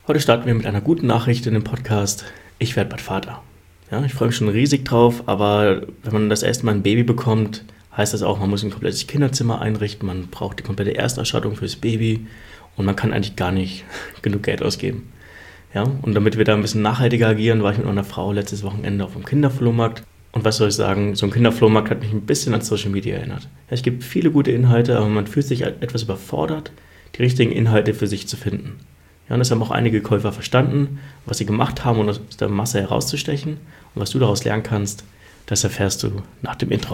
Heute starten wir mit einer guten Nachricht in dem Podcast. Ich werde bald Vater. Ja, ich freue mich schon riesig drauf, aber wenn man das erste Mal ein Baby bekommt, heißt das auch, man muss ein komplettes Kinderzimmer einrichten, man braucht die komplette Erstausstattung fürs Baby und man kann eigentlich gar nicht genug Geld ausgeben. Ja, und damit wir da ein bisschen nachhaltiger agieren, war ich mit meiner Frau letztes Wochenende auf dem Kinderflohmarkt. Und was soll ich sagen, so ein Kinderflohmarkt hat mich ein bisschen an Social Media erinnert. Ja, es gibt viele gute Inhalte, aber man fühlt sich etwas überfordert, die richtigen Inhalte für sich zu finden. Ja, und das haben auch einige Käufer verstanden, was sie gemacht haben, um aus der Masse herauszustechen. Und was du daraus lernen kannst, das erfährst du nach dem Intro.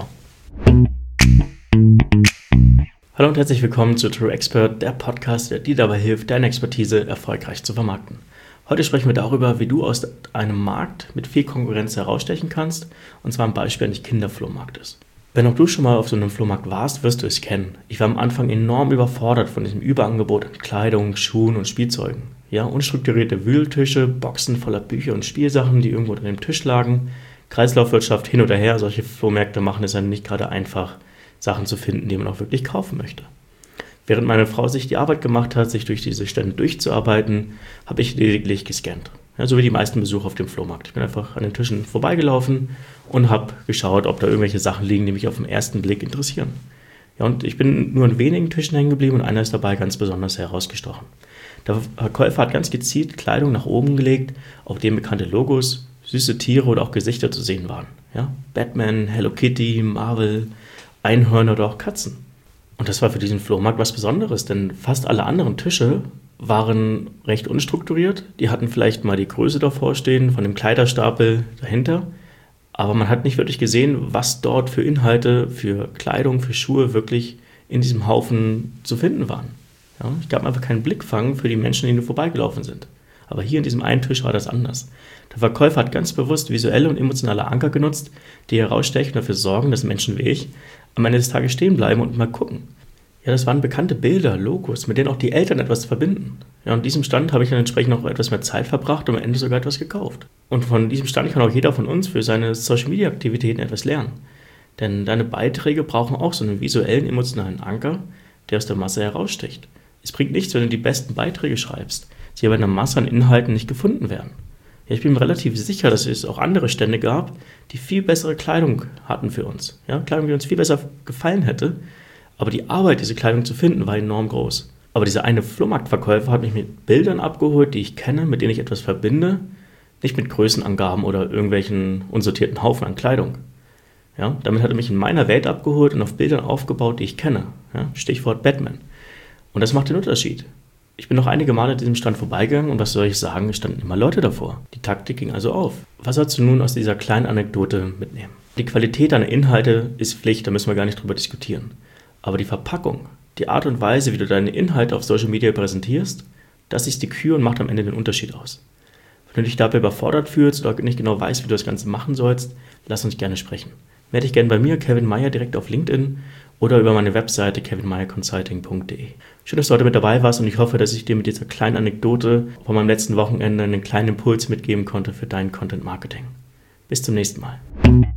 Hallo und herzlich willkommen zu True Expert, der Podcast, der dir dabei hilft, deine Expertise erfolgreich zu vermarkten. Heute sprechen wir darüber, wie du aus einem Markt mit viel Konkurrenz herausstechen kannst, und zwar am Beispiel eines Kinderflohmarktes. Wenn auch du schon mal auf so einem Flohmarkt warst, wirst du es kennen. Ich war am Anfang enorm überfordert von diesem Überangebot an Kleidung, Schuhen und Spielzeugen. Ja, unstrukturierte Wühltische, Boxen voller Bücher und Spielsachen, die irgendwo unter dem Tisch lagen, Kreislaufwirtschaft hin oder her. Solche Flohmärkte machen es dann nicht gerade einfach, Sachen zu finden, die man auch wirklich kaufen möchte. Während meine Frau sich die Arbeit gemacht hat, sich durch diese Stände durchzuarbeiten, habe ich lediglich gescannt. Ja, so wie die meisten Besucher auf dem Flohmarkt. Ich bin einfach an den Tischen vorbeigelaufen und habe geschaut, ob da irgendwelche Sachen liegen, die mich auf den ersten Blick interessieren. Ja, und ich bin nur an wenigen Tischen hängen geblieben und einer ist dabei ganz besonders herausgestochen. Der Verkäufer hat ganz gezielt Kleidung nach oben gelegt, auf denen bekannte Logos, süße Tiere oder auch Gesichter zu sehen waren. Ja, Batman, Hello Kitty, Marvel, Einhörner oder auch Katzen. Und das war für diesen Flohmarkt was Besonderes, denn fast alle anderen Tische waren recht unstrukturiert. Die hatten vielleicht mal die Größe davor stehen, von dem Kleiderstapel dahinter. Aber man hat nicht wirklich gesehen, was dort für Inhalte, für Kleidung, für Schuhe wirklich in diesem Haufen zu finden waren. Ja, es gab einfach keinen Blickfang für die Menschen, die nur vorbeigelaufen sind. Aber hier in diesem einen Tisch war das anders. Der Verkäufer hat ganz bewusst visuelle und emotionale Anker genutzt, die herausstechen und dafür sorgen, dass Menschen wie ich am Ende des Tages stehen bleiben und mal gucken. Ja, das waren bekannte Bilder, Logos, mit denen auch die Eltern etwas verbinden. Ja, und diesem Stand habe ich dann entsprechend noch etwas mehr Zeit verbracht und am Ende sogar etwas gekauft. Und von diesem Stand kann auch jeder von uns für seine Social-Media-Aktivitäten etwas lernen. Denn deine Beiträge brauchen auch so einen visuellen, emotionalen Anker, der aus der Masse heraussticht. Es bringt nichts, wenn du die besten Beiträge schreibst, die aber in der Masse an Inhalten nicht gefunden werden. Ja, ich bin mir relativ sicher, dass es auch andere Stände gab, die viel bessere Kleidung hatten für uns. Ja, Kleidung, die uns viel besser gefallen hätte. Aber die Arbeit, diese Kleidung zu finden, war enorm groß. Aber dieser eine Flohmarktverkäufer hat mich mit Bildern abgeholt, die ich kenne, mit denen ich etwas verbinde, nicht mit Größenangaben oder irgendwelchen unsortierten Haufen an Kleidung. Ja, damit hat er mich in meiner Welt abgeholt und auf Bildern aufgebaut, die ich kenne. Ja, Stichwort Batman. Und das macht den Unterschied. Ich bin noch einige Male an diesem Stand vorbeigegangen und was soll ich sagen, es standen immer Leute davor. Die Taktik ging also auf. Was sollst du nun aus dieser kleinen Anekdote mitnehmen? Die Qualität deiner Inhalte ist Pflicht, da müssen wir gar nicht drüber diskutieren. Aber die Verpackung, die Art und Weise, wie du deine Inhalte auf Social Media präsentierst, das ist die Kür und macht am Ende den Unterschied aus. Wenn du dich dabei überfordert fühlst oder nicht genau weißt, wie du das Ganze machen sollst, lass uns gerne sprechen. Melde dich gerne bei mir, Kevin Meyer, direkt auf LinkedIn oder über meine Webseite kevinmeyerconsulting.de. Schön, dass du heute mit dabei warst und ich hoffe, dass ich dir mit dieser kleinen Anekdote von meinem letzten Wochenende einen kleinen Impuls mitgeben konnte für dein Content Marketing. Bis zum nächsten Mal.